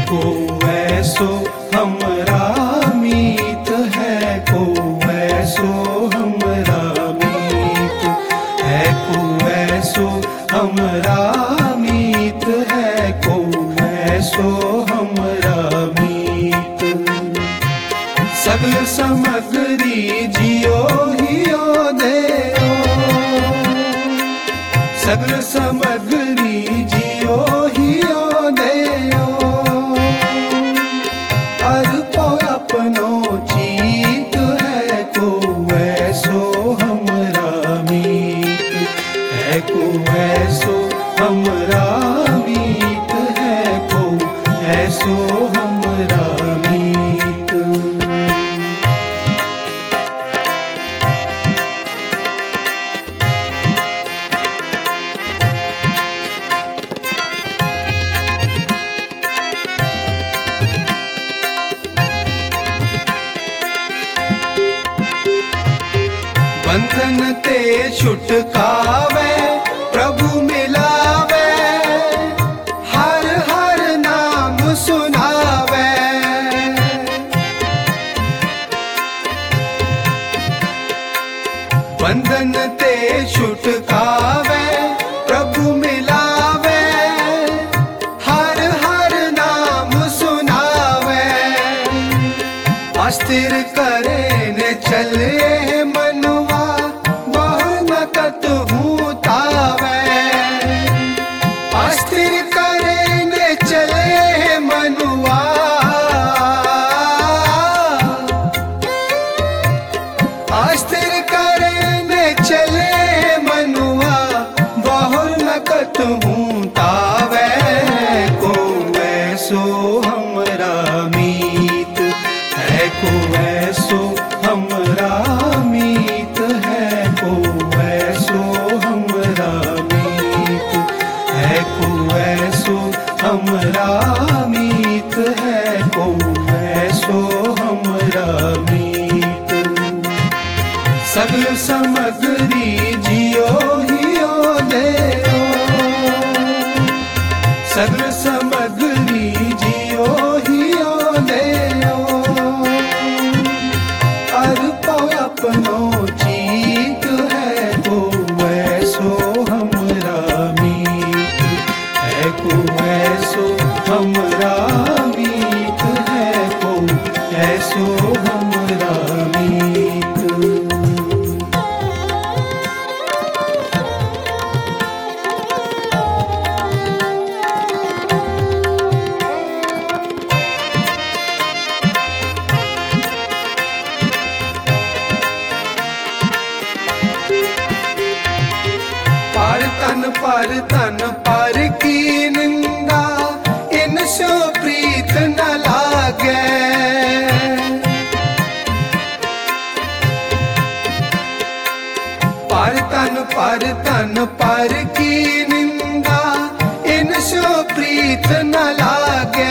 को ऐसो हमरा मीत है, को ऐसो हमरा मीत है, को ऐसो हमरा मीत है, को ऐसो हमरा मीत। सगल समग्री जियो हियो देओ, सगल समग्री जियो हियो देओ, अर्पो अपनो चीत है, को ऐसो हमरा मीत है, को ऐसो हमरा मीत है, को ऐसो हमरा मीत। बंधन ते छुटकावे प्रभु मिलावे, हर हर नाम सुनावे। बंधन ते छुटकावे प्रभु मिलावे, हर हर नाम सुनावे। अस्थिर करे ने चले मनुआ, कहूँ तावे। अस्थिर करे ने चले मनुआ, अस्थिर करे ने चले मनुआ, बहुल न कहूँ तावे। को ऐसो हमरा मीत है, को ऐसो हमरा मीत है, को ऐसो हमरा मीत है, को ऐसो हमरा मीत है, को ऐसो हमरा मीत। सगल समग्री जियो हियो देओ, सगल समग्री जियो हियो देओ, अर्पो अपनो चीत है, को ऐसो हमरा मीत है, को ऐसो हमरा मीत है, को ऐसो हमरा मीत। पर तन पर की निंदा, इनसो प्रीत न लागे। पर तन पर की निंदा, इनसो प्रीत न लागे।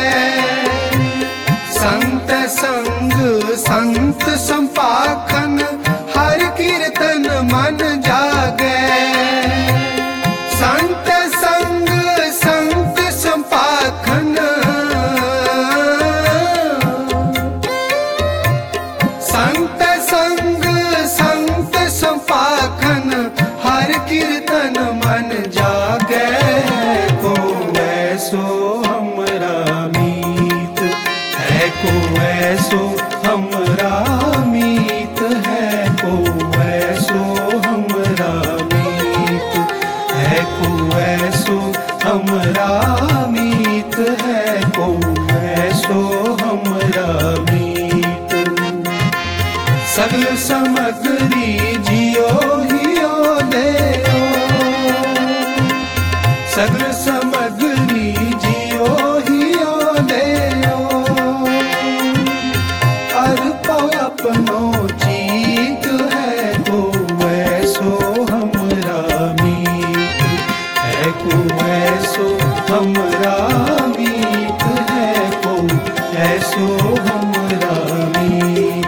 संत संग संत संपाखन, हर कीर्तन मन जागे। संत संग संत संपाखन, संत संग संत संपाखन, हर कीर्तन मन जागे। को ऐसो हमरा मीत है, को ऐसो हमरा मीत है, को ऐसो हमरा मीत है, को ऐसो हमरा मीत है, को ऐसो हमरा मीत। सगल समग्री जियो हियो देओ, सगल समग्री जियो हियो देओ, अर्पो अपनो चीत है, को ऐसो हमरा मीत है, को ऐसो हमरा मीत है, को ऐसो हमरा मीत।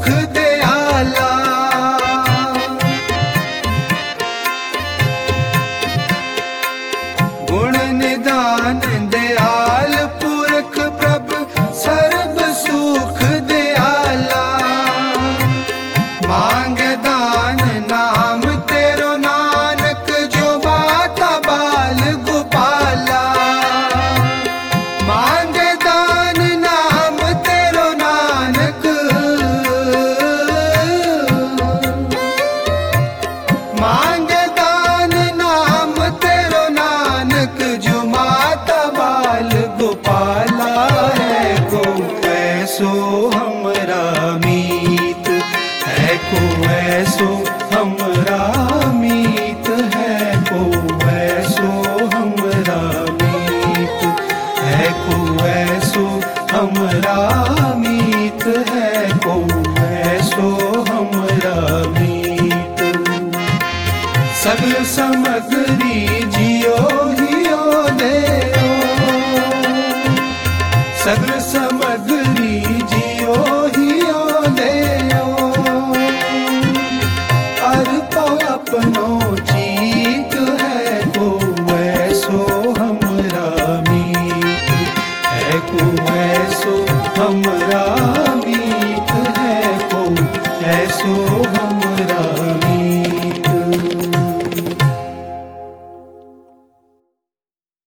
सुख दयाला। गुण निदान दयाल पुरख प्रभ सर्व सुख दयाला। मांग दान नाम तेरो नानक जो माता बाल गोपाला। मांग दान नाम तेरो नानक, मांग दान नाम तेरो नानक जो माता बाल गोपाला। है को ऐसो हमरा मीत, है को ऐसो हमरा मीत, है को ऐसो हमरा मीत, है को ऐसो हमरा मीत, है को ऐसो हमरा मीत। सगल समग्री जियो हियो देओ, सगल समग्री जियो हियो देओ। अर्पो अपनो चीत, है को ऐसो हमरा मीत, है को ऐसो हमरा मीत, है को ऐसो हम